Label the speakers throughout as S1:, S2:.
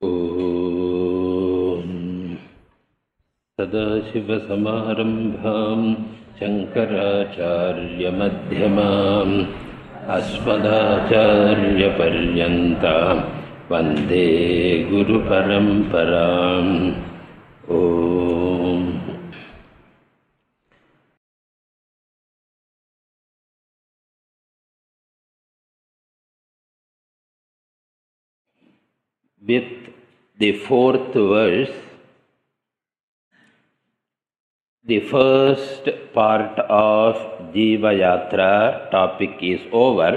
S1: ॐ सदाशिवसमारम्भां शङ्कराचार्यमध्यमाम् अस्मदाचार्यपर्यन्तां वन्दे गुरुपरम्पराम्. ॐ With the fourth verse, the first part of Jiva Yatra topic is over.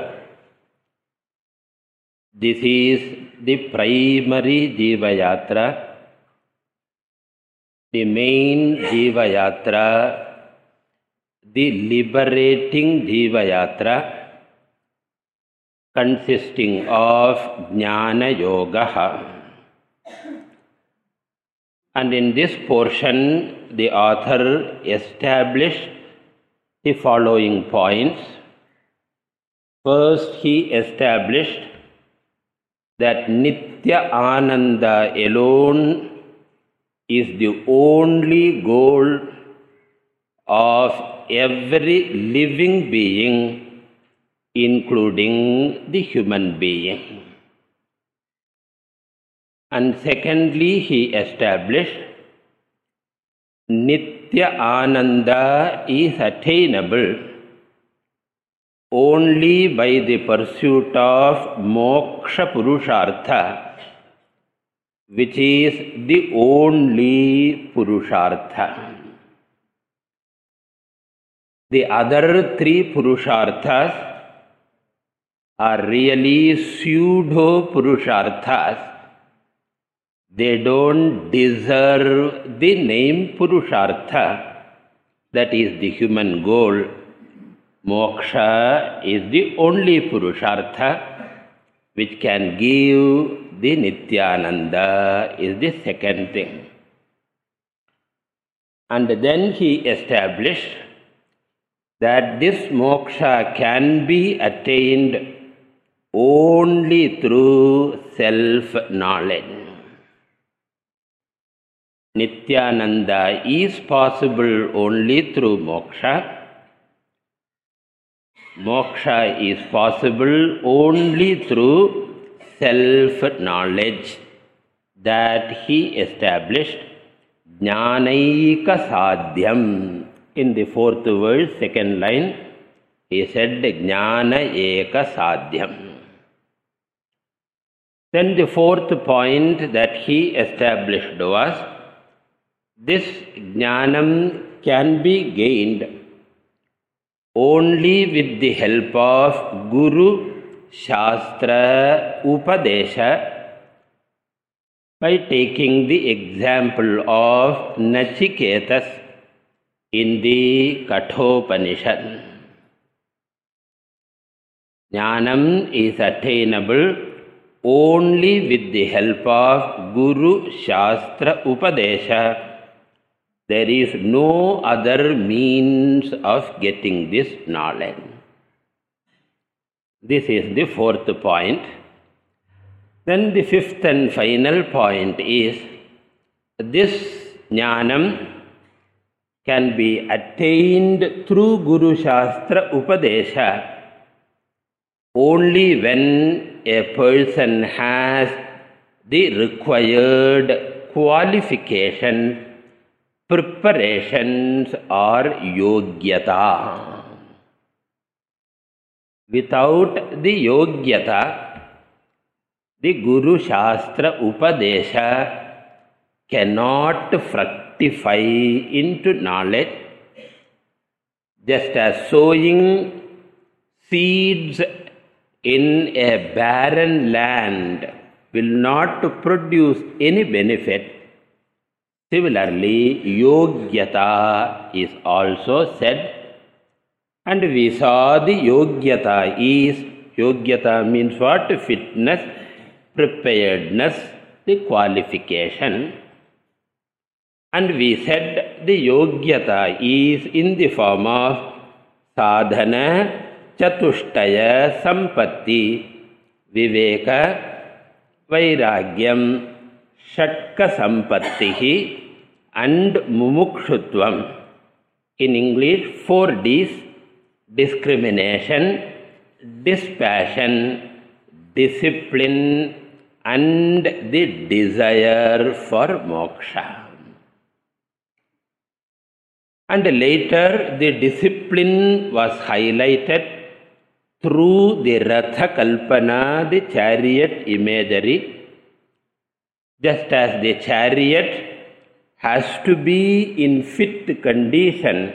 S1: This is the primary Jiva Yatra, the main Jiva Yatra, the liberating Jiva Yatra, consisting of Jnana Yoga. And in this portion, the author established the following points. First, he established that Nitya Ananda alone is the only goal of every living being, including the human being. And secondly, he established Nitya Ananda is attainable only by the pursuit of Moksha Purushartha, which is the only Purushartha. The other three Purusharthas are really pseudo Purusharthas. They don't deserve the name Purushartha, that is the human goal. Moksha is the only Purushartha which can give the Nityananda, is the second thing. And then he established that this moksha can be attained only through self-knowledge. Nityananda is possible only through moksha. Moksha is possible only through self-knowledge that he established. Jnanaika sadhyam. In the fourth verse, second line, he said Jnana eka sadhyam. Then the fourth point that he established was, this Jnanam can be gained only with the help of Guru, Shastra, Upadesha, by taking the example of Nachiketas in the Kathopanishad. Jnanam is attainable only with the help of Guru, Shastra, Upadesha. There is no other means of getting this knowledge. This is the fourth point. Then the fifth and final point is, this Jnanam can be attained through Guru, Shastra, Upadesha only when a person has the required qualification, preparations or yogyata. Without the yogyata, the Guru, Shastra, Upadesha cannot fructify into knowledge. Just as sowing seeds in a barren land will not produce any benefit, similarly, yogyata is also said, and we saw the yogyata means what? Fitness, preparedness, the qualification. And we said the yogyata is in the form of sadhana, chatushtaya, sampatti, viveka, vairagyam, Shatka Sampattihi and Mumukshutvam. In English, 4 Ds: discrimination, dispassion, discipline, and the desire for moksha. And later the discipline was highlighted through the Ratha Kalpana, the chariot imagery. Just as the chariot has to be in fit condition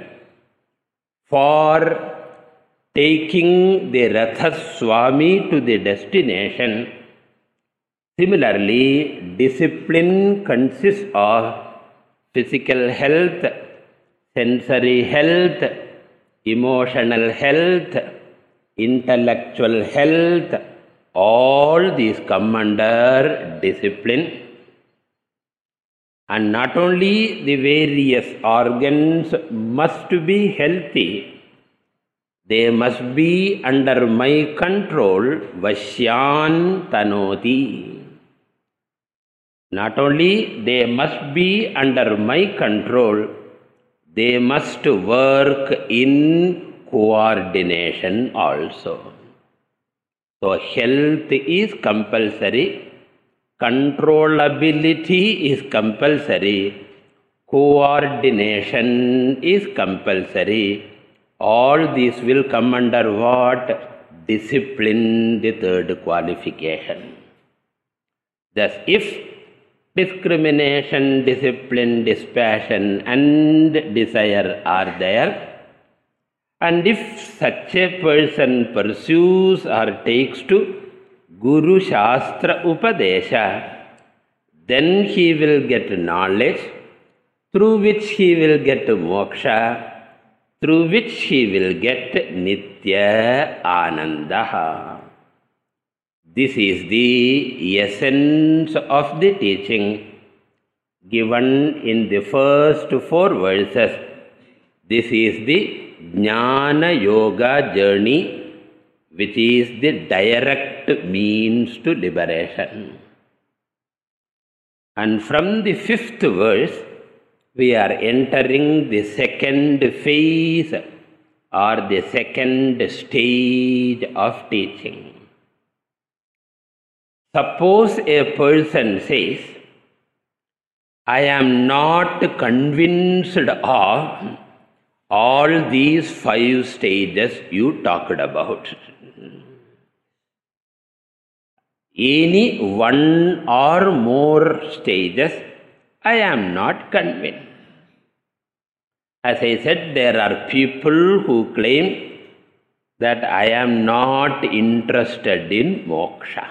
S1: for taking the Ratha Swami to the destination, similarly, discipline consists of physical health, sensory health, emotional health, intellectual health. All these come under discipline. And not only the various organs must be healthy, they must be under my control. Vashyan tanoti. Not only they must be under my control, they must work in coordination also. So health is compulsory. Controllability is compulsory, coordination is compulsory. All these will come under what? Discipline, the third qualification. Thus, if discrimination, discipline, dispassion and desire are there, and if such a person pursues or takes to Guru Shastra Upadesha, then he will get knowledge, through which he will get moksha, through which he will get Nitya Anandaha. This is the essence of the teaching given in the first 4 verses. This is the Jnana Yoga journey, which is the direct means to liberation. And from the 5th verse, we are entering the second phase or the second stage of teaching. Suppose a person says, I am not convinced of all these 5 stages you talked about. Any one or more stages, I am not convinced. As I said, there are people who claim that I am not interested in moksha.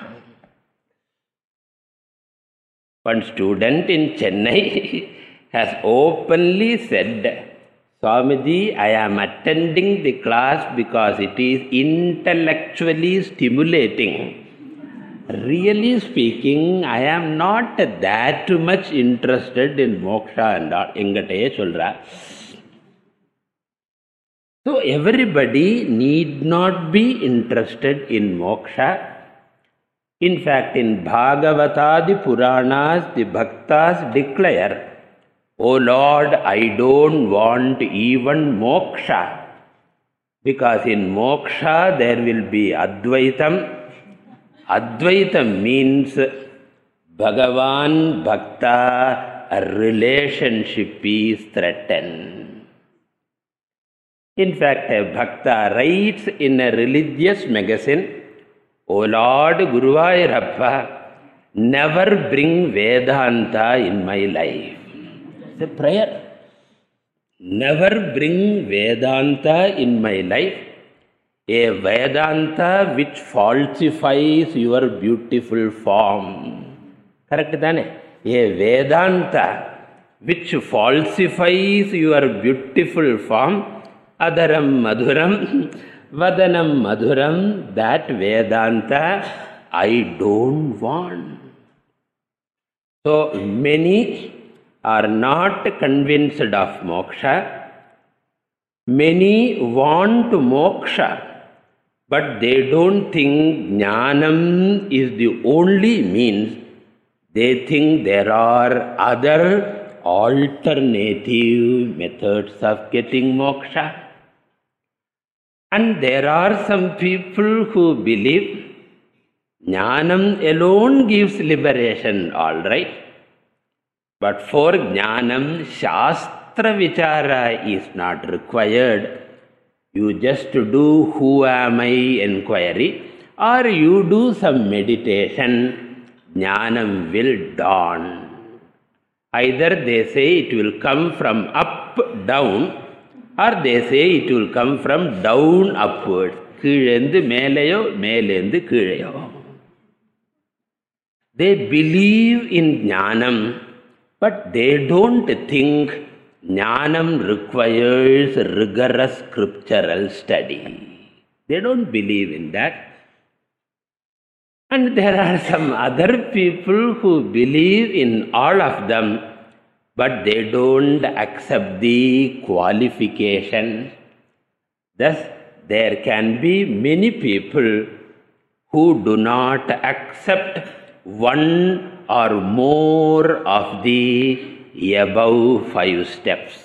S1: One student in Chennai has openly said, Swamiji, I am attending the class because it is intellectually stimulating. Really speaking, I am not that much interested in moksha and all. Engataye solra. So everybody need not be interested in moksha. In fact, in Bhagavatadi Puranas, the Bhaktas declare, O Lord, I don't want even moksha. Because in moksha there will be Advaitam. Advaitam means Bhagavan Bhakta, a relationship is threatened. In fact, a Bhakta writes in a religious magazine, O Lord Guruvayurappa, never bring Vedanta in my life. It's a prayer. Never bring Vedanta in my life. A Vedanta which falsifies your beautiful form. Correct, Dane? A Vedanta which falsifies your beautiful form. Adaram Madhuram, Vadanam Madhuram, that Vedanta I don't want. So many are not convinced of moksha. Many want moksha. But they don't think Jnanam is the only means. they think there are other alternative methods of getting moksha. And there are some people who believe Jnanam alone gives liberation, all right. But for Jnanam, Shastra Vichara is not required. You just do who am I inquiry, or you do some meditation, Jnanam will dawn. Either they say it will come from up, down, or they say it will come from down upward. Kizhendu meleyo, melendu kizheyo. They believe in Jnanam, but they don't think Jnanam requires rigorous scriptural study. They don't believe in that. And there are some other people who believe in all of them, but they don't accept the qualification. Thus, there can be many people who do not accept one or more of the above 5 steps.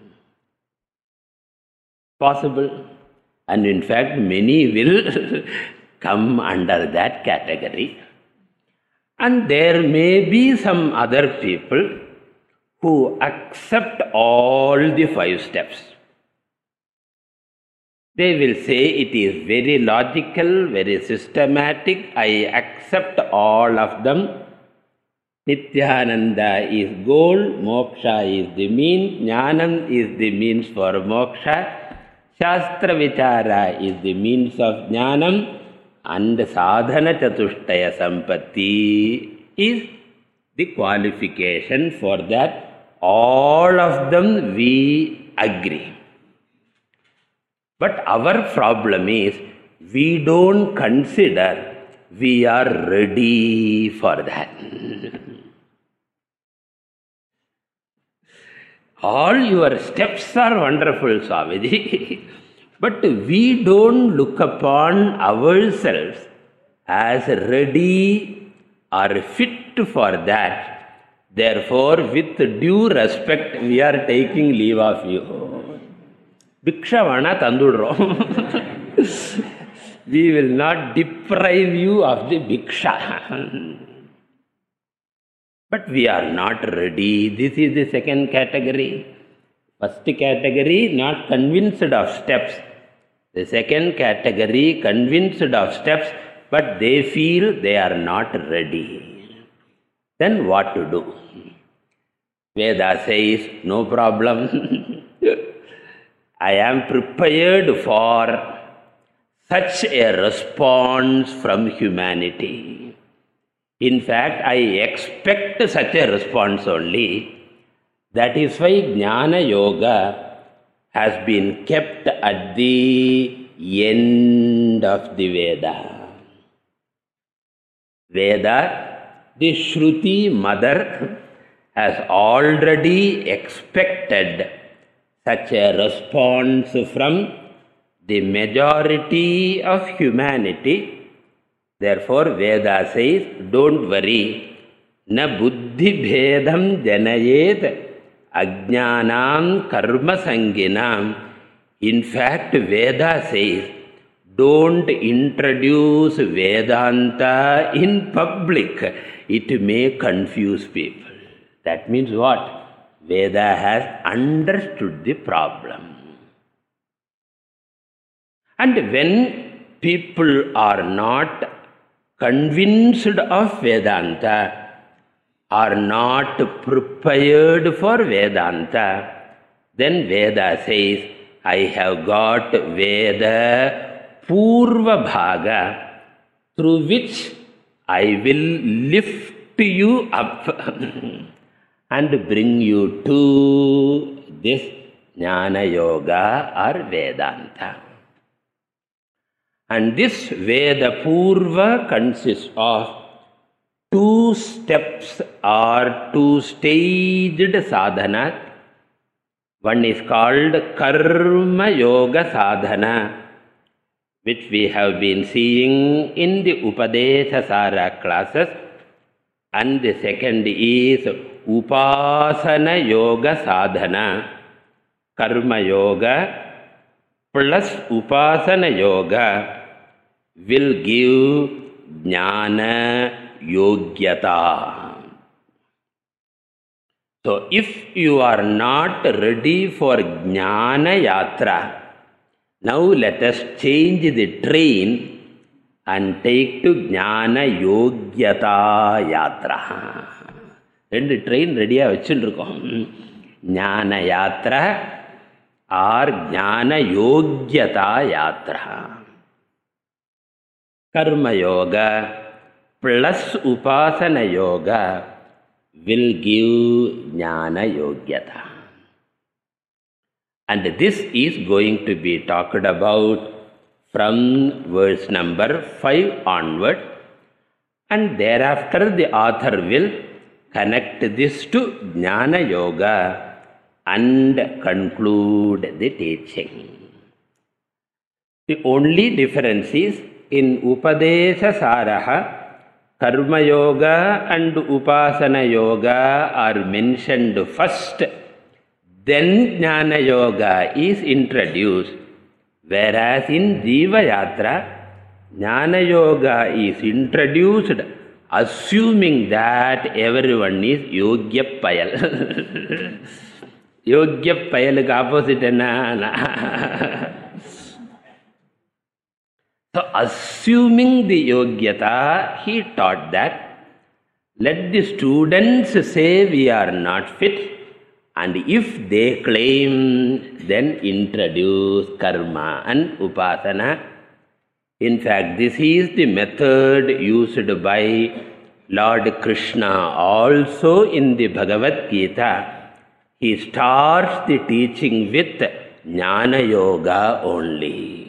S1: Possible. And in fact, many will come under that category. And there may be some other people who accept all the 5 steps. They will say it is very logical, very systematic, I accept all of them. Nityananda is goal, moksha is the mean, Jnanam is the means for moksha, Shastra Vichara is the means of Jnanam, and Sadhana Chatushtaya Sampatti is the qualification for that. All of them we agree. But our problem is we don't consider we are ready for that. All your steps are wonderful, Swamiji. But we don't look upon ourselves as ready or fit for that. Therefore, with due respect, we are taking leave of you. Bhiksha vana tandudrom. We will not deprive you of the bhiksha. But we are not ready. This is the second category. First category, not convinced of steps. The second category, convinced of steps, but they feel they are not ready. Then what to do? Veda says, no problem. I am prepared for such a response from humanity. In fact, I expect such a response only. That is why Jnana Yoga has been kept at the end of the Veda. Veda, the Shruti mother, has already expected such a response from the majority of humanity. Therefore, Veda says, don't worry, na buddhi bhedam janayet ajnanam karma sanginam. In fact, Veda says, don't introduce Vedanta in public. It may confuse people. That means what? Veda has understood the problem. And when people are not convinced of Vedanta, are not prepared for Vedanta, then Veda says, I have got Veda Purva Bhaga, through which I will lift you up and bring you to this Jnana Yoga or Vedanta. And this Veda Purva consists of 2 steps or 2-staged sadhana. One is called Karma Yoga Sadhana, which we have been seeing in the Upadesha Sara classes. And the second is Upasana Yoga Sadhana. Karma Yoga plus Upasana Yoga will give Jnana Yogyata. So, if you are not ready for Jnana Yatra, now let us change the train and take to Jnana Yogyata Yatra. Rendu train ready ah vechundirukom. Jnana Yatra or Jnana Yogyata Yatra. Karma Yoga plus Upasana Yoga will give Jnana Yogyata. And this is going to be talked about from verse number 5 onward. And thereafter the author will connect this to Jnana Yoga and conclude the teaching. The only difference is in Upadesha Saraha, Karma Yoga and Upasana Yoga are mentioned first, then Jnana Yoga is introduced, whereas in Jiva Yatra, Jnana Yoga is introduced assuming that everyone is Yogya Payal. Yogya Payalukku opposite enna? So, assuming the Yogyata, he taught that let the students say we are not fit, and if they claim, then introduce karma and upasana. In fact, this is the method used by Lord Krishna also in the Bhagavad Gita. He starts the teaching with Jnana Yoga only.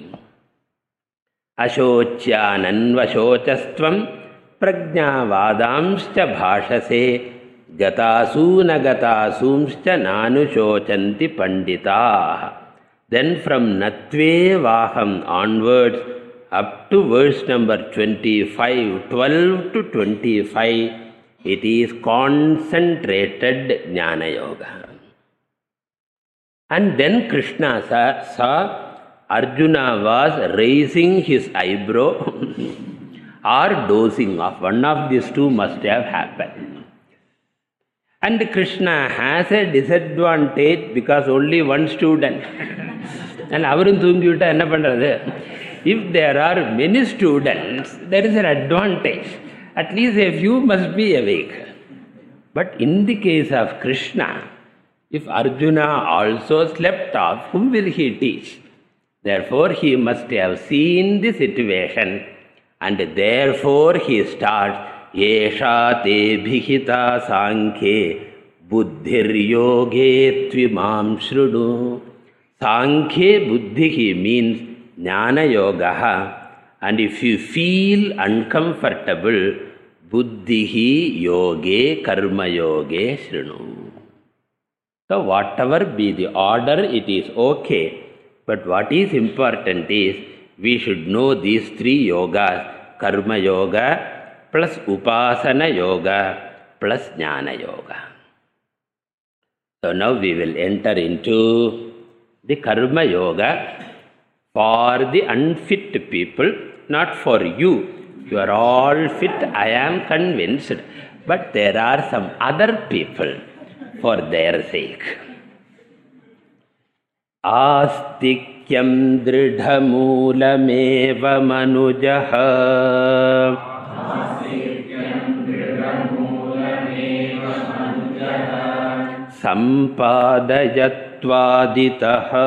S1: Ashocyananvashocastvam prajnavadamscha bhashase gatasuna gatasumscha nanushocanti pandita. Then from Natve Vaham onwards up to verse number 25, 12 to 25, it is concentrated Jnana Yoga. And then Krishna saw Arjuna was raising his eyebrow or dozing off. One of these two must have happened. And Krishna has a disadvantage because only one student. And avarum thoongivita enna pandrathu? If there are many students, there is an advantage. At least a few must be awake. But in the case of Krishna, if Arjuna also slept off, whom will he teach? Therefore, he must have seen the situation, and therefore he starts, Yesha te bhihita sankhe buddhir yoge tvimam shrudu. Sankhe buddhihi means Jnana Yoga, and if you feel uncomfortable, buddhihi yoge karma yoge shrinu. So whatever be the order, it is okay. But what is important is we should know these three yogas, Karma Yoga plus Upasana Yoga plus Jnana Yoga. So now we will enter into the Karma Yoga for the unfit people, not for you. You are all fit, I am convinced. But there are some other people for their sake. Astikyam dridhamoolameva manujaha sampadayattvaditaha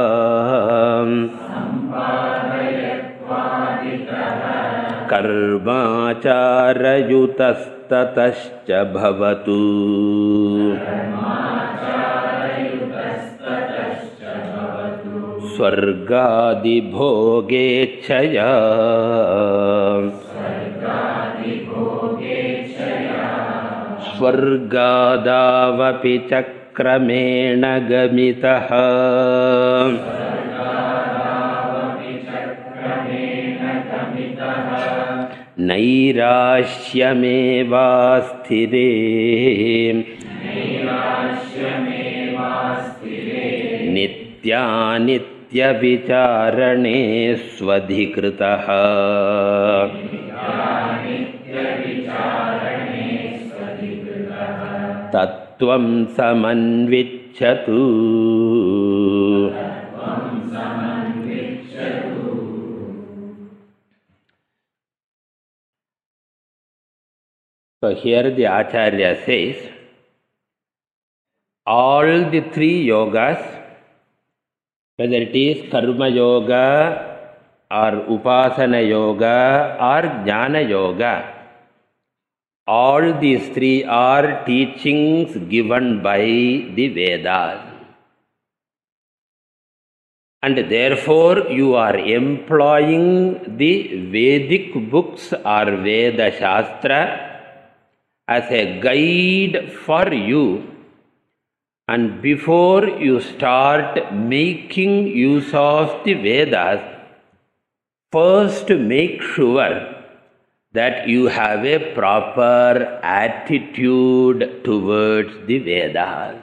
S1: karmacharayutastatascha bhavatu. Swargadi bhogechaya Swargadavapi chakramena gamitaha nairashyamevasthire nitya vicharane swadhikritaha tattvam samanvichchatu. So here the Acharya says, all the three yogas, whether it is Karma Yoga or Upasana Yoga or Jnana Yoga, all these three are teachings given by the Vedas. And therefore you are employing the Vedic books or Veda Shastra as a guide for you. And before you start making use of the Vedas, first make sure that you have a proper attitude towards the Vedas.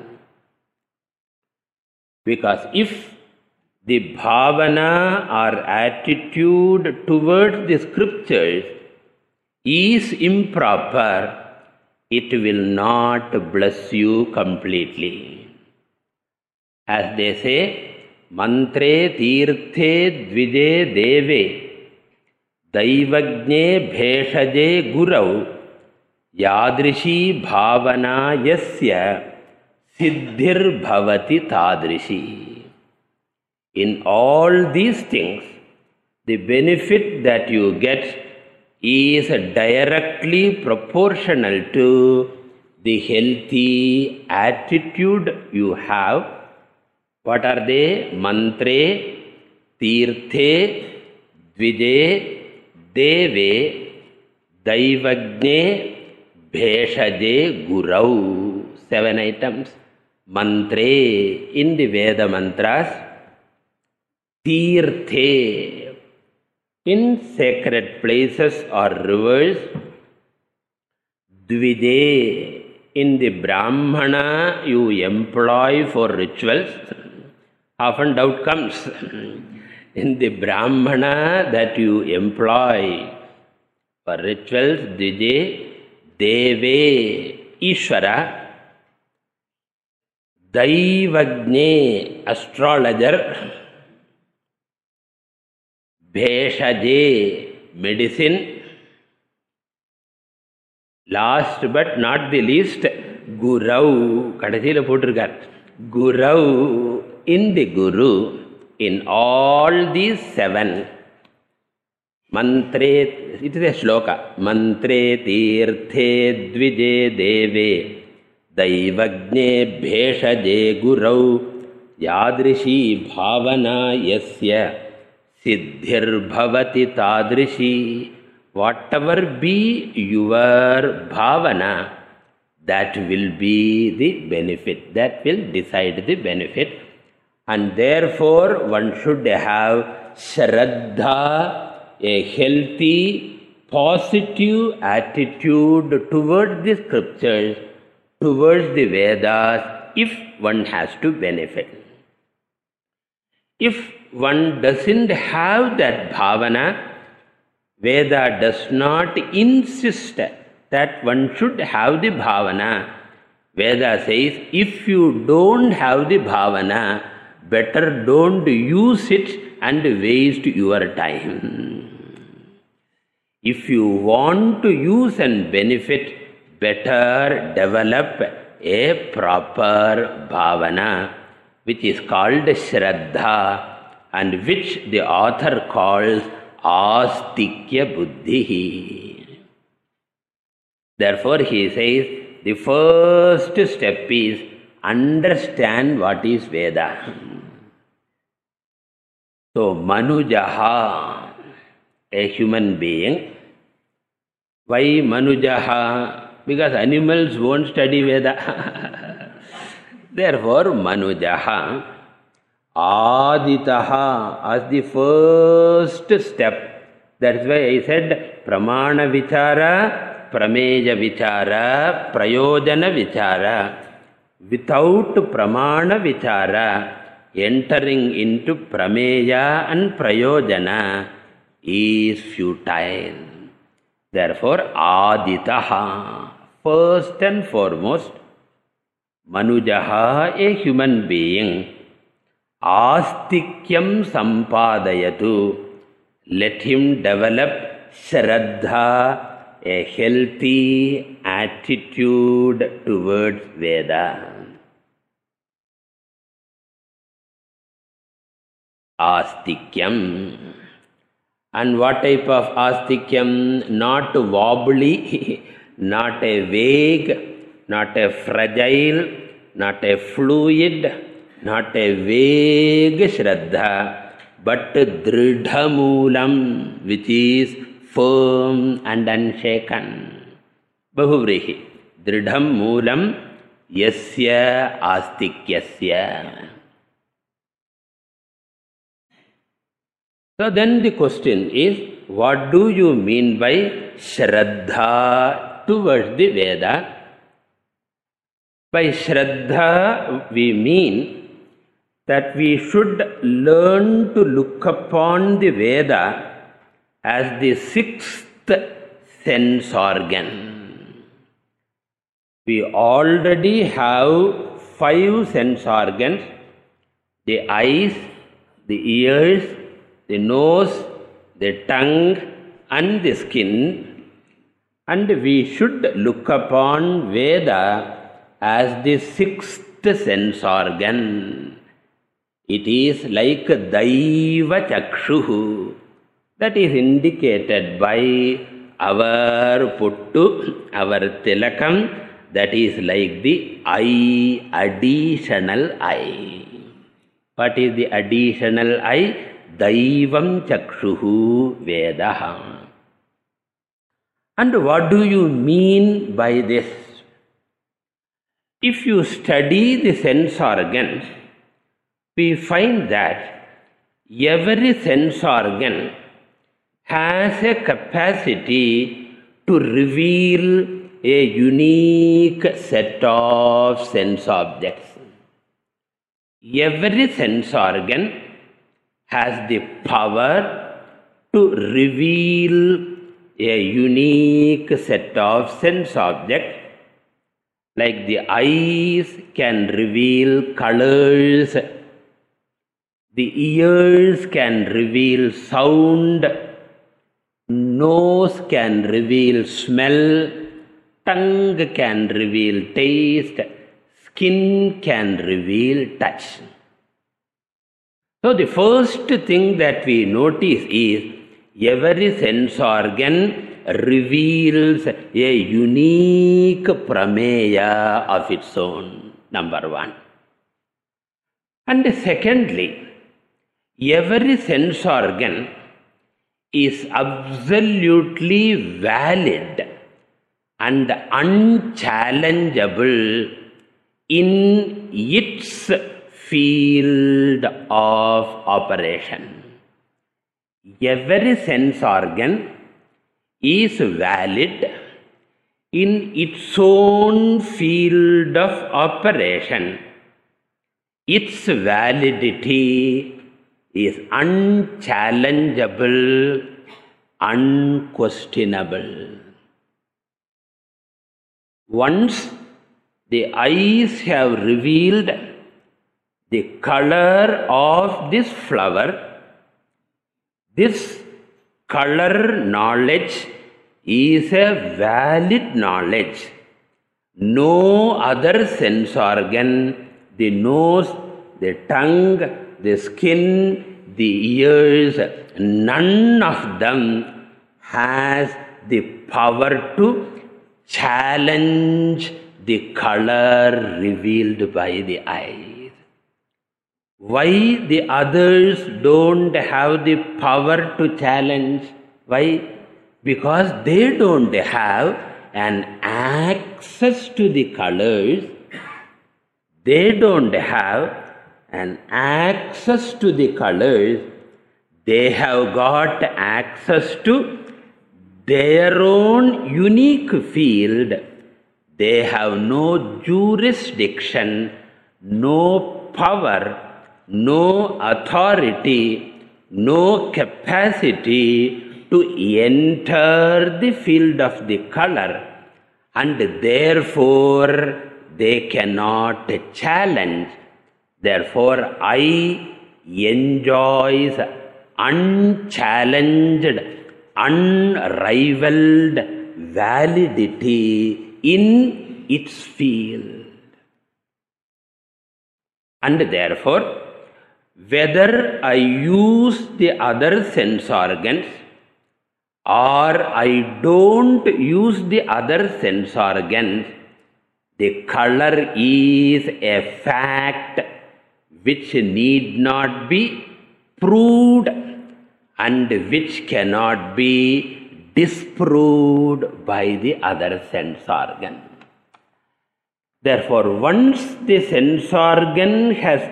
S1: Because if the bhavana or attitude towards the scriptures is improper, it will not bless you completely. As they say, mantre tirthe dvije deve Daivagne bheshaje gurau yadrishi bhavana yasya siddhir bhavati tadrishi. In all these things, the benefit that you get is directly proportional to the healthy attitude you have. What are they? Mantre, tirthe, dvije, deve, daivagne, bheshaje, gurau. 7 items. Mantre in the Veda mantras. Tirthe in sacred places or rivers. Dvije in the Brahmana you employ for rituals. Often doubt comes. In the Brahmana that you employ for rituals, Dvije, Deve, Ishvara, Daivagne, astrologer, Bheshaje, medicine, last but not the least, Gurau, kadasila potrukar, Gurau, in the Guru, in all these 7, Mantre, it is a shloka, Mantre tirthe dvije deve, Daivagne bheshaje gurau, Yadrishi bhavana yasya, Siddhir bhavati tadrishi. Whatever be your bhavana, that will be the benefit, that will decide the benefit. And therefore one should have Shraddha, a healthy, positive attitude towards the scriptures, towards the Vedas, if one has to benefit. If one doesn't have that bhavana, Veda does not insist that one should have the bhavana. Veda says, if you don't have the bhavana, better don't use it and waste your time. If you want to use and benefit, better develop a proper bhavana, which is called Shraddha, and which the author calls Astikya Buddhi. Therefore, he says, the first step is understand what is Veda. So, Manujaha, a human being. Why Manujaha? Because animals won't study Veda. Therefore, Manujaha, Aditaha, as the first step. That's why I said, pramana vichara, prameya vichara, prayojana vichara. Without pramana vichara, entering into prameya and prayojana is futile. Therefore, aditaha, first and foremost, manujaha, a human being, astikyam sampadayatu, let him develop shraddha, a healthy attitude towards Veda. Astikyam. And what type of astikyam? Not wobbly, not a vague, not a fragile, not a fluid, not a vague shraddha, but dridhamulam, which is firm and unshaken. Bahuvrihi. Dridham moolam yasya astikyasya. So then the question is, what do you mean by shraddha towards the Veda? By shraddha we mean that we should learn to look upon the Veda as the sixth sense organ. We already have 5 sense organs: the eyes, the ears, the nose, the tongue and the skin, and we should look upon Veda as the 6th sense organ. It is like Daiva Chakshuhu, that is indicated by our Puttu, our Tilakam, that is like the eye, additional eye. What is the additional eye? Daivam Chakshuhu Vedaha. And what do you mean by this? If you study the sense organs, we find that every sense organ has a capacity to reveal a unique set of sense objects. Every sense organ has the power to reveal a unique set of sense objects. Like the eyes can reveal colors, the ears can reveal sound, nose can reveal smell, tongue can reveal taste, skin can reveal touch. So the first thing that we notice is every sense organ reveals a unique prameya of its own, number one. And secondly, every sense organ is absolutely valid and unchallengeable in its field of operation. Every sense organ is valid in its own field of operation. Its validity is unchallengeable, unquestionable. Once the eyes have revealed the color of this flower, this color knowledge is a valid knowledge. No other sense organ, the nose, the tongue, the skin, the ears, none of them has the power to challenge the color revealed by the eyes. Why the others don't have the power to challenge? Why? Because they don't have an access to the colors. They don't have an access to the colors. They have got access to their own unique field, they have no jurisdiction, no power, no authority, no capacity to enter the field of the color, and therefore they cannot challenge. Therefore, I enjoys unchallenged, unrivaled validity in its field. And therefore, whether I use the other sense organs or I don't use the other sense organs, the color is a fact which need not be proved and which cannot be disproved by the other sense organ. Therefore, once the sense organ has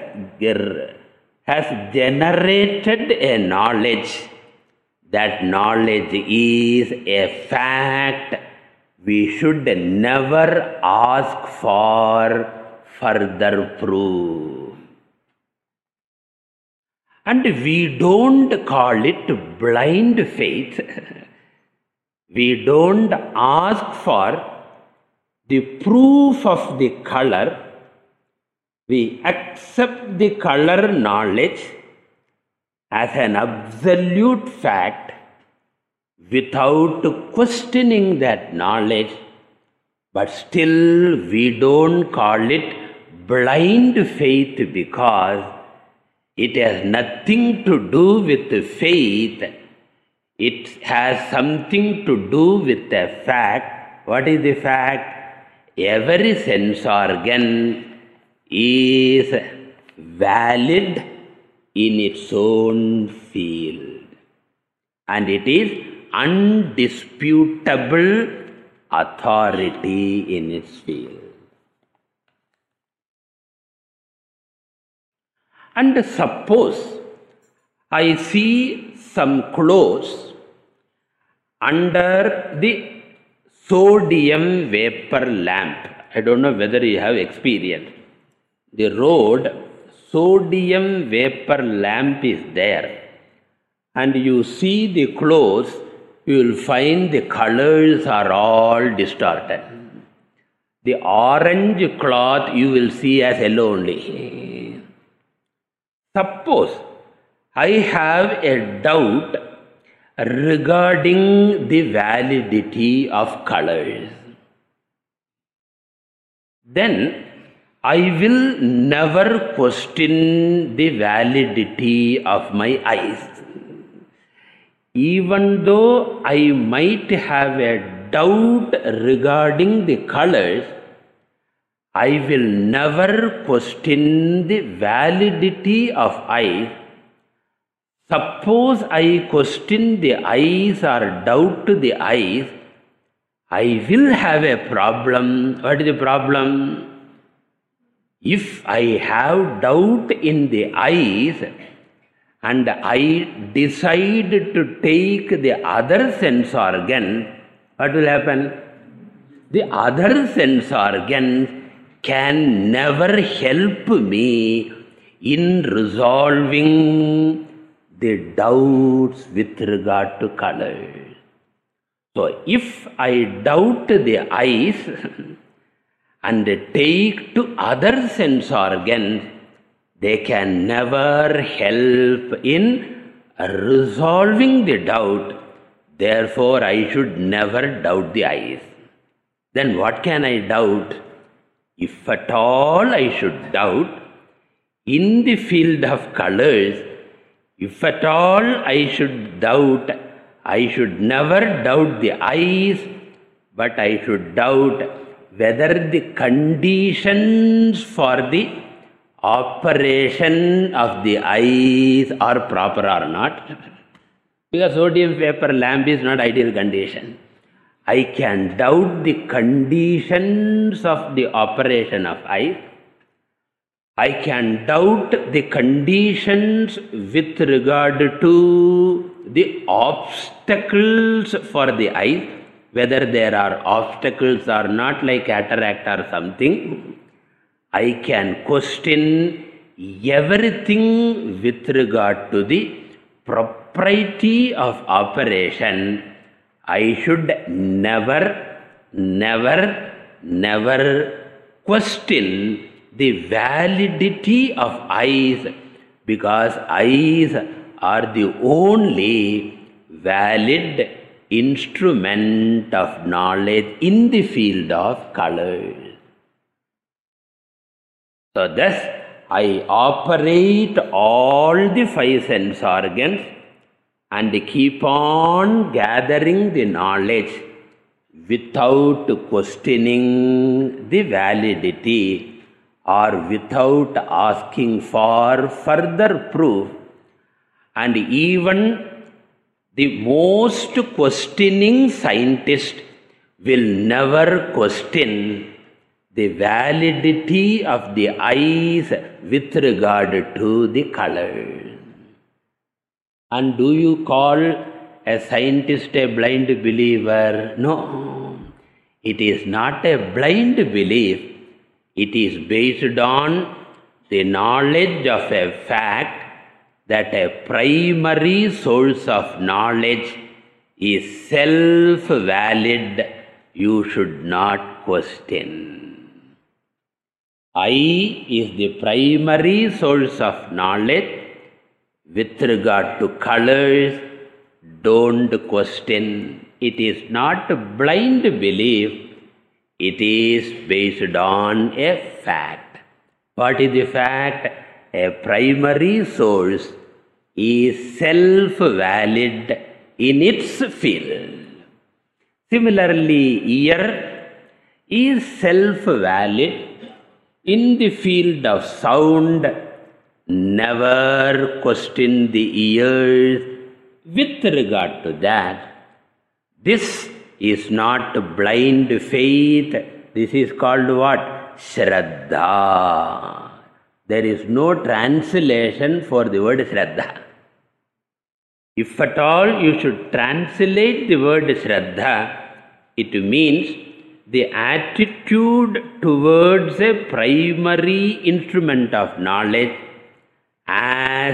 S1: generated a knowledge, that knowledge is a fact. We should never ask for further proof. And we don't call it blind faith. We don't ask for the proof of the color. We accept the color knowledge as an absolute fact without questioning that knowledge, but still we don't call it blind faith because it has nothing to do with faith. It has something to do with a fact. What is the fact? Every sense organ is valid in its own field, and it is undisputable authority in its field. And suppose I see some clothes under the sodium vapor lamp. I don't know whether you have experience. The road, sodium vapor lamp is there, and you see the clothes, you will find the colors are all distorted. The orange cloth you will see as yellow only. Suppose I have a doubt regarding the validity of colors, then I will never question the validity of my eyes. Even though I might have a doubt regarding the colors, I will never question the validity of eyes. Suppose I question the eyes or doubt the eyes, I will have a problem. What is the problem? If I have doubt in the eyes and I decide to take the other sense organ, what will happen? The other sense organs can never help me in resolving the doubts with regard to colors. So, if I doubt the eyes and take to other sense organs, they can never help in resolving the doubt. Therefore, I should never doubt the eyes. Then what can I doubt? If at all I should doubt in the field of colors, if at all I should doubt, I should never doubt the eyes, but I should doubt whether the conditions for the operation of the eyes are proper or not. Because sodium vapor lamp is not ideal condition. I can doubt the conditions of the operation of eyes. I can doubt the conditions with regard to the obstacles for the eyes, whether there are obstacles or not, like cataract or something. I can question everything with regard to the propriety of operation. I should never question the validity of eyes, because eyes are the only valid instrument of knowledge in the field of colors. So thus, I operate all the five sense organs and keep on gathering the knowledge without questioning the validity or without asking for further proof. And even the most questioning scientist will never question the validity of the eyes with regard to the colors. And do you call a scientist a blind believer? No, it is not a blind belief. It is based on the knowledge of a fact that a primary source of knowledge is self-valid. You should not question. Eye is the primary source of knowledge. With regard to colors, don't question. It is not blind belief. It is based on a fact. What is the fact? A primary source is self-valid in its field. Similarly, ear is self-valid in the field of sound. Never question the ears with regard to that. This is not blind faith. This is called what? Shraddha. There is no translation for the word Shraddha. If at all you should translate the word Shraddha, it means the attitude towards a primary instrument of knowledge as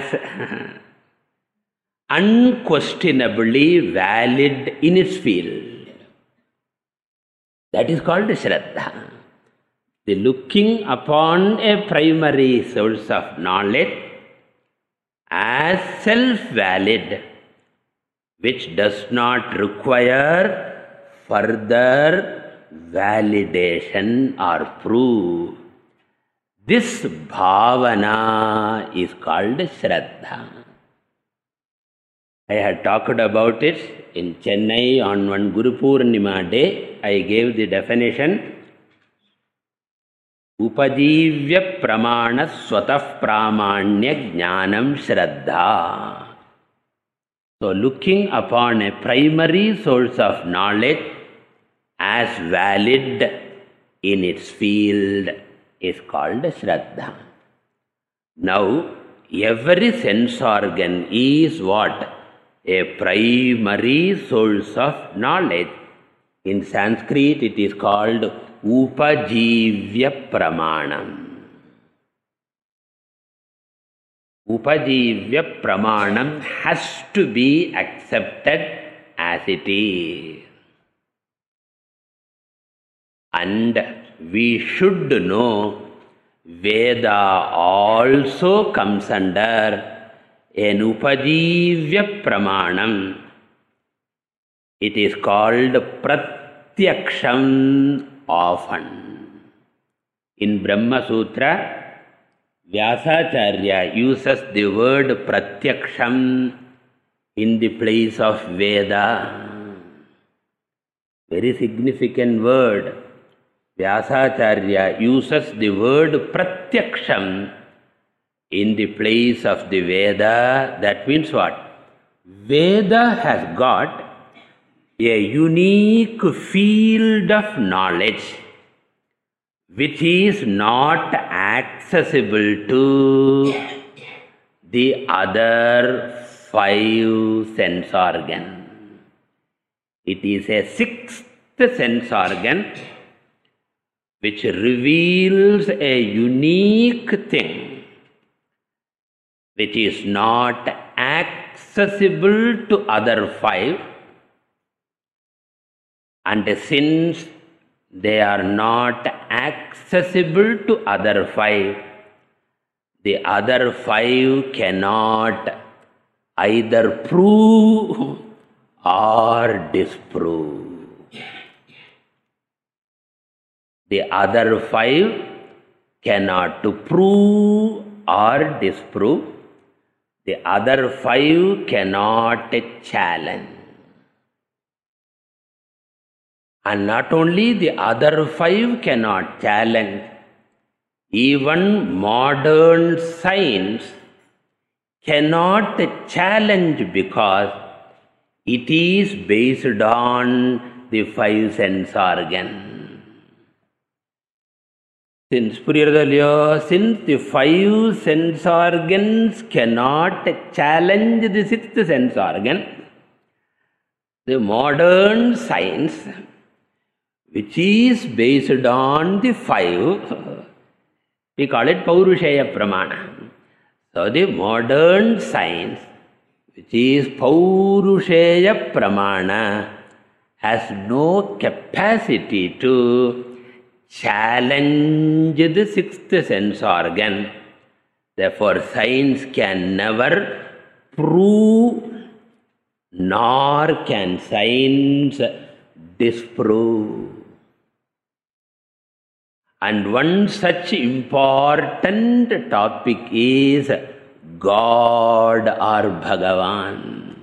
S1: unquestionably valid in its field. That is called Shraddha. The looking upon a primary source of knowledge as self-valid, which does not require further validation or proof. This bhavana is called Shraddha. I had talked about it in Chennai on one Guru Purnima day. I gave the definition. Upajivya pramana swatah pramanya jnanam shraddha. So looking upon a primary source of knowledge as valid in its field is called Shraddha. Now, every sense organ is what? A primary source of knowledge. In Sanskrit, it is called Upajivya Pramanam. Upajivya Pramanam has to be accepted as it is. And we should know Veda also comes under an Upajivya Pramanam. It is called Pratyaksham often. In Brahma Sutra, Vyasacharya uses the word Pratyaksham in the place of Veda. Very significant word. Vyasacharya uses the word Pratyaksham in the place of the Veda. That means what? Veda has got a unique field of knowledge which is not accessible to the other 5 sense organ. It is a 6th sense organ which reveals a unique thing which is not accessible to other 5, and since they are not accessible to other 5, the other 5 cannot either prove or disprove. The other 5 cannot prove or disprove. The other 5 cannot challenge. And not only the other 5 cannot challenge, even modern science cannot challenge because it is based on the 5 sense organ. Since the 5 sense organs cannot challenge the 6th sense organ, the modern science, which is based on the 5, we call it Paurusheya Pramana. So the modern science, which is Paurusheya Pramana, has no capacity to challenge the 6th sense organ. Therefore, science can never prove, nor can science disprove. And one such important topic is God or Bhagavan.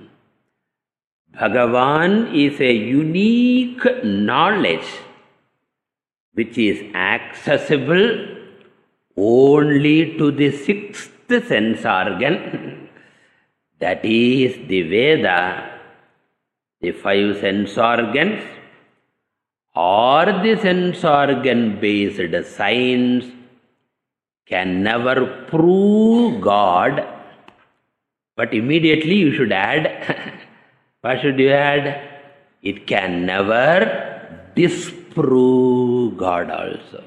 S1: Bhagavan is a unique knowledge which is accessible only to the 6th sense organ, that is the Veda. The 5 sense organs or the sense organ based science can never prove God, but immediately you should add, what should you add? It can never disprove God also.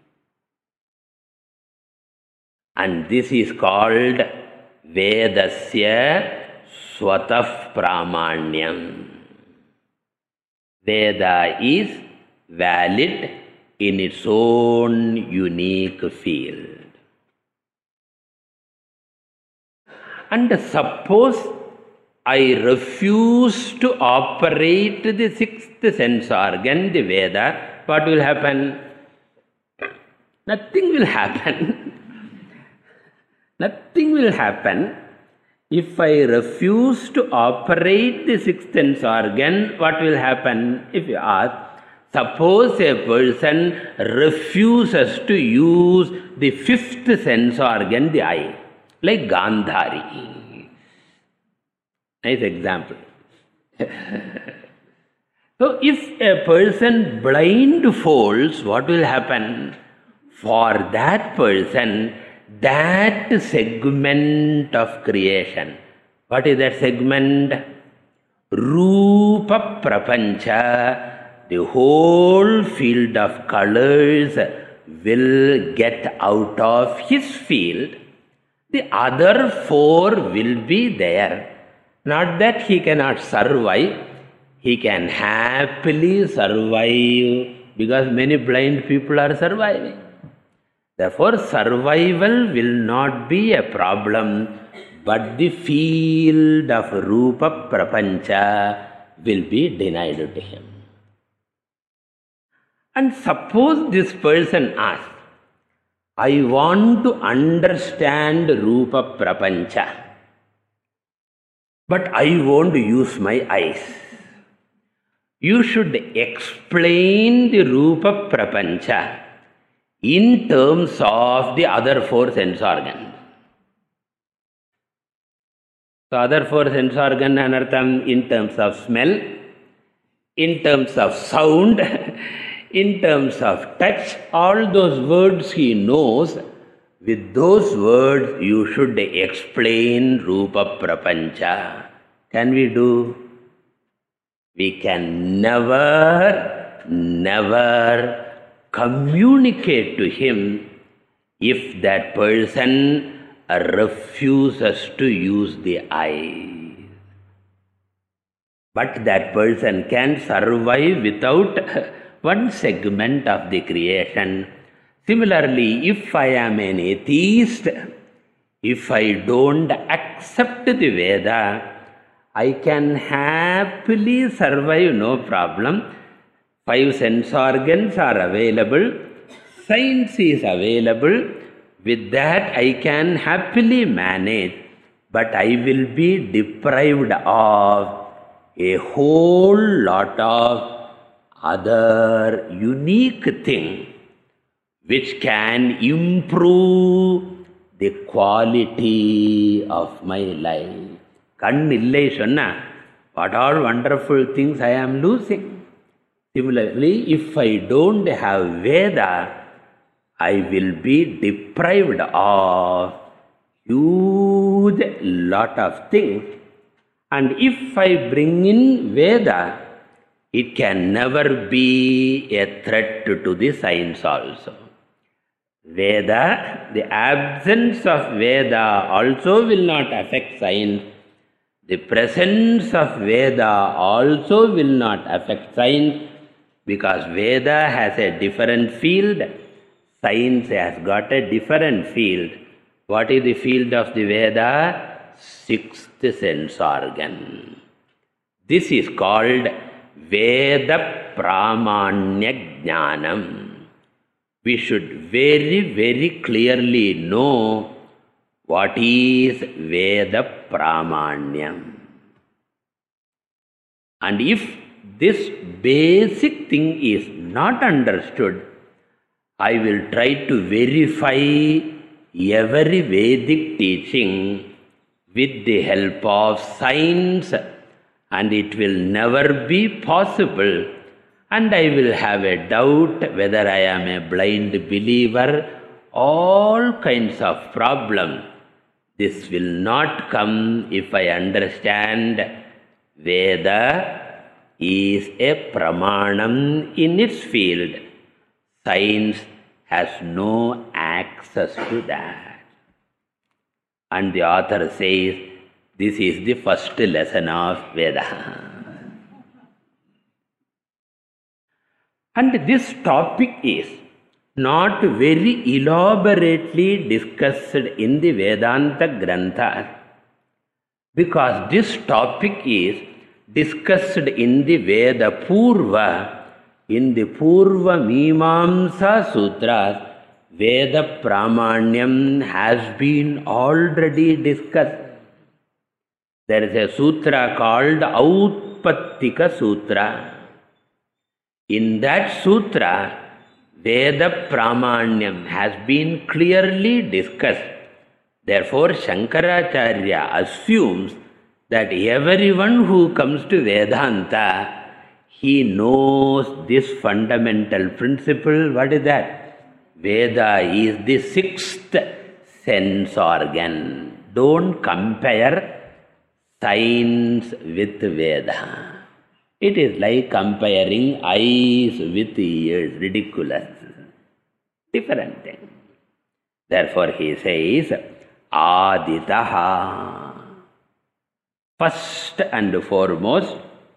S1: And this is called Vedasya Swatah Pramanyam. Veda is valid in its own unique field. And suppose I refuse to operate the 6th sense organ, the Veda, what will happen? Nothing will happen. Nothing will happen. If I refuse to operate the 6th sense organ, what will happen? If you ask, suppose a person refuses to use the 5th sense organ, the eye, like Gandhari. Nice example. So, if a person blindfolds, what will happen? For that person, that segment of creation. What is that segment? Rupa Prapancha, the whole field of colors will get out of his field. The other 4 will be there. Not that he cannot survive, he can happily survive because many blind people are surviving. Therefore, survival will not be a problem, but the field of Rupa Prapancha will be denied to him. And suppose this person asks, I want to understand Rupa Prapancha, but I won't use my eyes. You should explain the Rupa Prapancha in terms of the other 4 sense organs. So, other 4 sense organ anartham in terms of smell, in terms of sound, in terms of touch, all those words he knows, with those words you should explain Rupa Prapancha. Can we do? We can never communicate to him if that person refuses to use the eyes. But that person can survive without one segment of the creation. Similarly, if I am an atheist, if I don't accept the Veda, I can happily survive, no problem. 5 sense organs are available, science is available. With that, I can happily manage, but I will be deprived of a whole lot of other unique things which can improve the quality of my life. Kann illai sonna, what all wonderful things I am losing. Similarly, if I don't have Veda, I will be deprived of huge lot of things. And if I bring in Veda, it can never be a threat to the science also. Veda, the absence of Veda also will not affect science. The presence of Veda also will not affect science, because Veda has a different field, science has got a different field. What is the field of the Veda? 6th sense organ. This is called Veda Pramanya Jnanam. We should very clearly know what is Veda Pramanyam. And if this basic thing is not understood, I will try to verify every Vedic teaching with the help of science, and it will never be possible, and I will have a doubt whether I am a blind believer, all kinds of problems. This will not come if I understand Veda is a pramanam in its field. Science has no access to that. And the author says, this is the first lesson of Veda. And this topic is not very elaborately discussed in the Vedanta Grantha, because this topic is discussed in the Veda Purva, in the Purva Mimamsa Sutras. Veda Pramanyam has been already discussed. There is a sutra called Autpattika Sutra. In that sutra, Veda Pramanyam has been clearly discussed. Therefore, Shankaracharya assumes that everyone who comes to Vedanta, he knows this fundamental principle. What is that? Veda is the 6th sense organ. Don't compare science with Veda. It is like comparing eyes with ears. Ridiculous. Different thing. Therefore he says, Aditaha. First and foremost,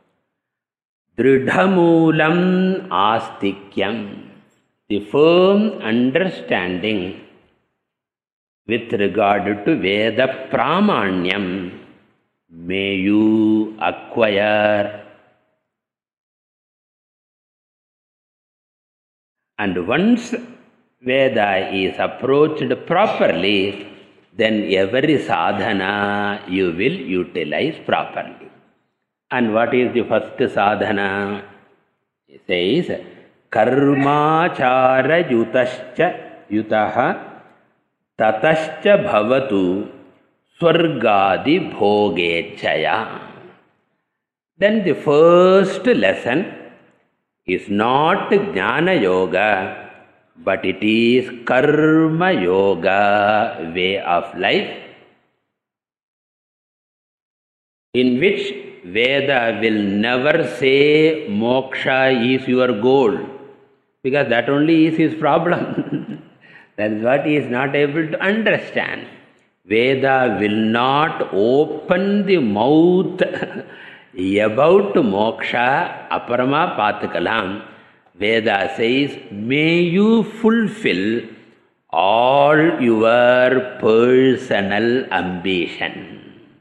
S1: Dridhamulam Astikyam. The firm understanding with regard to Veda Pramanyam may you acquire. And once Veda is approached properly, then every sadhana you will utilize properly. And what is the first sadhana? He says, Karmachara yutaha tatascha bhavatu swargadi bhogechaya. Then the first lesson is not Jnana Yoga, but it is karma yoga way of life, in which Veda will never say moksha is your goal, because that only is his problem. That is what he is not able to understand. Veda will not open the mouth about moksha, aparama patikalam. Veda says, may you fulfill all your personal ambition.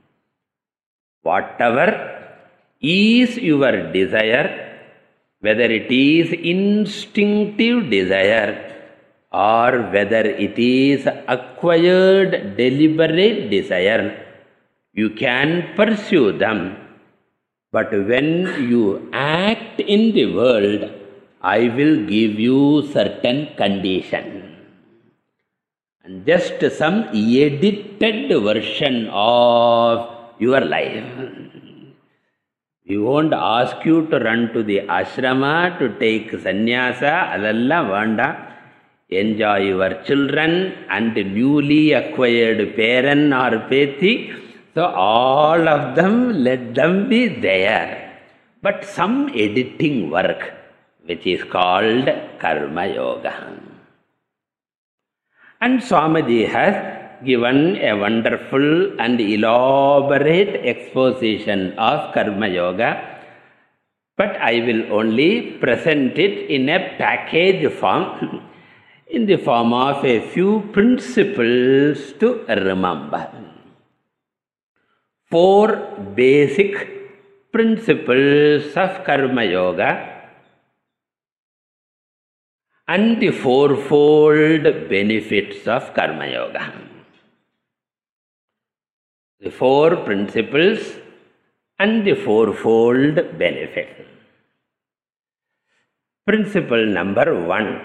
S1: Whatever is your desire, whether it is instinctive desire or whether it is acquired deliberate desire, you can pursue them. But when you act in the world, I will give you certain condition. And just some edited version of your life. We won't ask you to run to the ashrama to take sannyasa, adalla vanda. Enjoy your children and newly acquired parent or peti. So all of them, let them be there. But some editing work, which is called karma yoga. And Swamiji has given a wonderful and elaborate exposition of karma yoga, but I will only present it in a package form, in the form of a few principles to remember. 4 basic principles of karma yoga and the 4-fold benefits of karma yoga. The 4 principles and the 4-fold benefit. Principle number 1.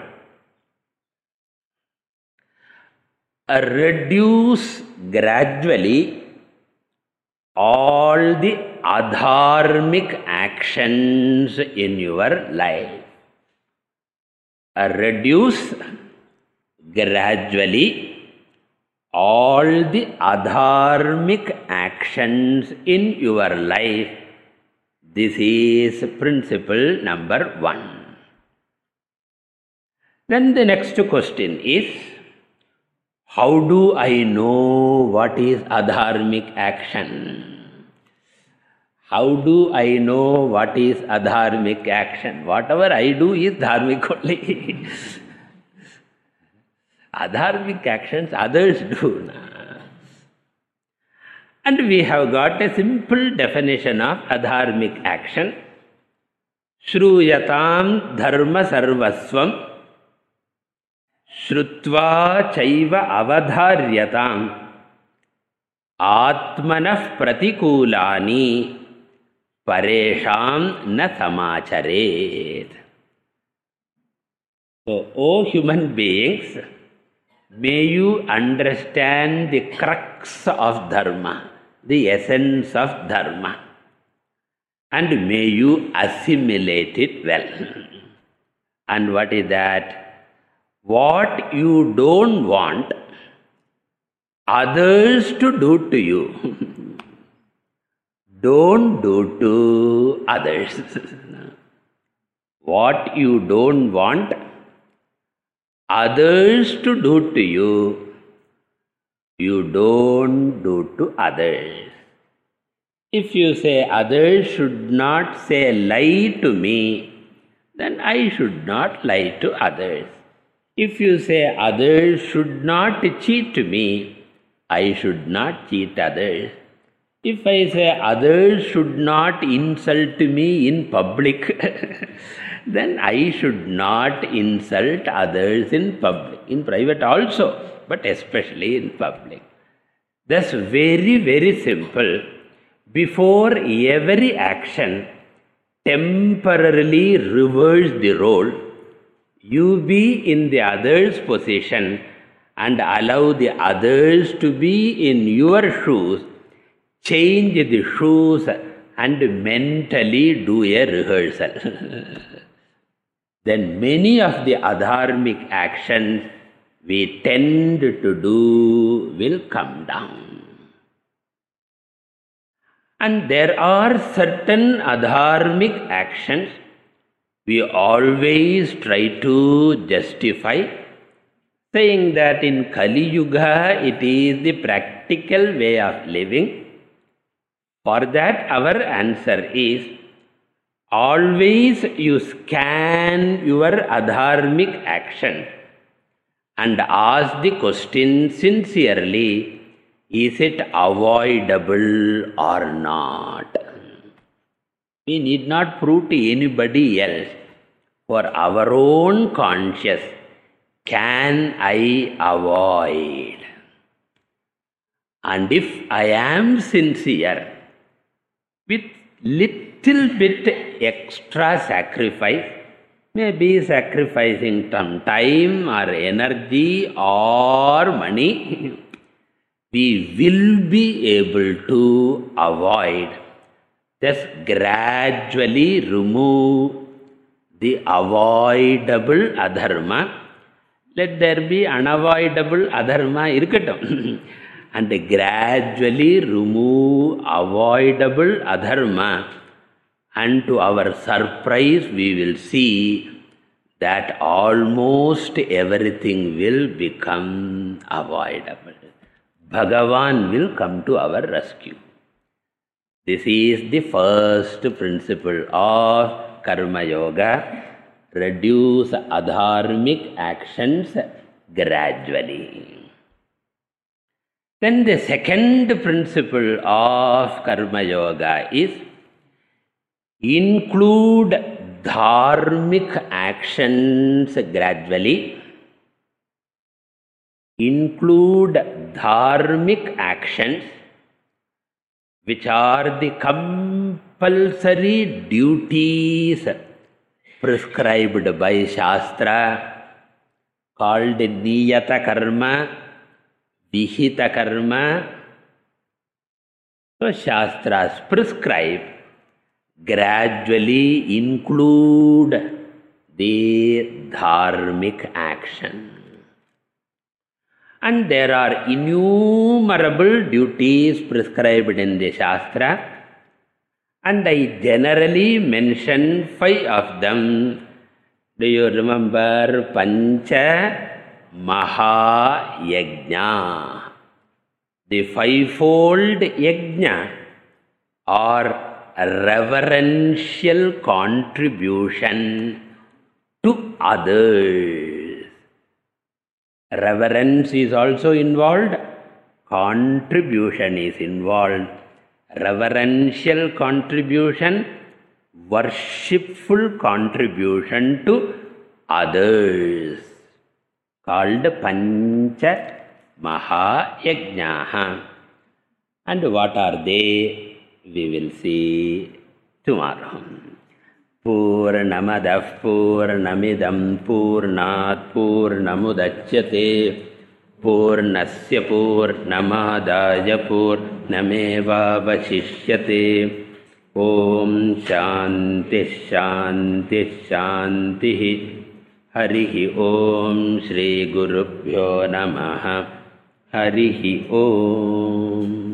S1: Reduce gradually all the adharmic actions in your life. Reduce gradually all the adharmic actions in your life. This is principle number 1. Then the next question is, how do I know what is adharmic action? How do I know what is adharmic action? Whatever I do is dharmic only. Adharmic actions others do. And we have got a simple definition of adharmic action. Shruyatam dharma sarvasvam Shrutva chaiva avadharyatam Atmanah pratikulani Paresham na samacharet. So, O human beings, may you understand the crux of dharma, the essence of dharma, and may you assimilate it well. And what is that? What you don't want others to do to you, don't do to others. What you don't want others to do to you, you don't do to others. If you say others should not say lie to me, then I should not lie to others. If you say others should not cheat me, I should not cheat others. If I say others should not insult me in public, then I should not insult others in public, in private also, but especially in public. Thus, very, very simple. Before every action, temporarily reverse the role. You be in the other's position and allow the others to be in your shoes. Change the shoes and mentally do a rehearsal. then many of the adharmic actions we tend to do will come down. And there are certain adharmic actions we always try to justify, saying that in Kali Yuga it is the practical way of living. For that our answer is, always you scan your adharmic action and ask the question sincerely, is it avoidable or not? We need not prove to anybody else. For our own conscience, can I avoid? And if I am sincere, with little bit extra sacrifice, maybe sacrificing some time or energy or money, we will be able to avoid. Just gradually remove the avoidable adharma. Let there be unavoidable adharma irukattum. And gradually remove avoidable adharma. And to our surprise, we will see that almost everything will become avoidable. Bhagavan will come to our rescue. This is the first principle of Karma Yoga. Reduce adharmic actions gradually. Then the second principle of Karma Yoga is include dharmic actions gradually. Include dharmic actions which are the compulsory duties prescribed by Shastra, called Niyata Karma, Vihita Karma. So Shastras prescribe, gradually include the dharmic action. And there are innumerable duties prescribed in the Shastra, and I generally mention 5 of them. Do you remember Pancha Maha Yajna? The 5-fold yajna or reverential contribution to others. Reverence is also involved, contribution is involved. Reverential contribution, worshipful contribution to others, called Pancha Mahayajnaha. And what are they? We will see tomorrow. Purnamadah Purnamidam Purnat Purnamudachyate Purnasya Purnamadaya Purnameva Vashishyate. Om Shanti Shanti Shanti. Harihi Om Shri Gurubhyo Namaha. Harihi Om.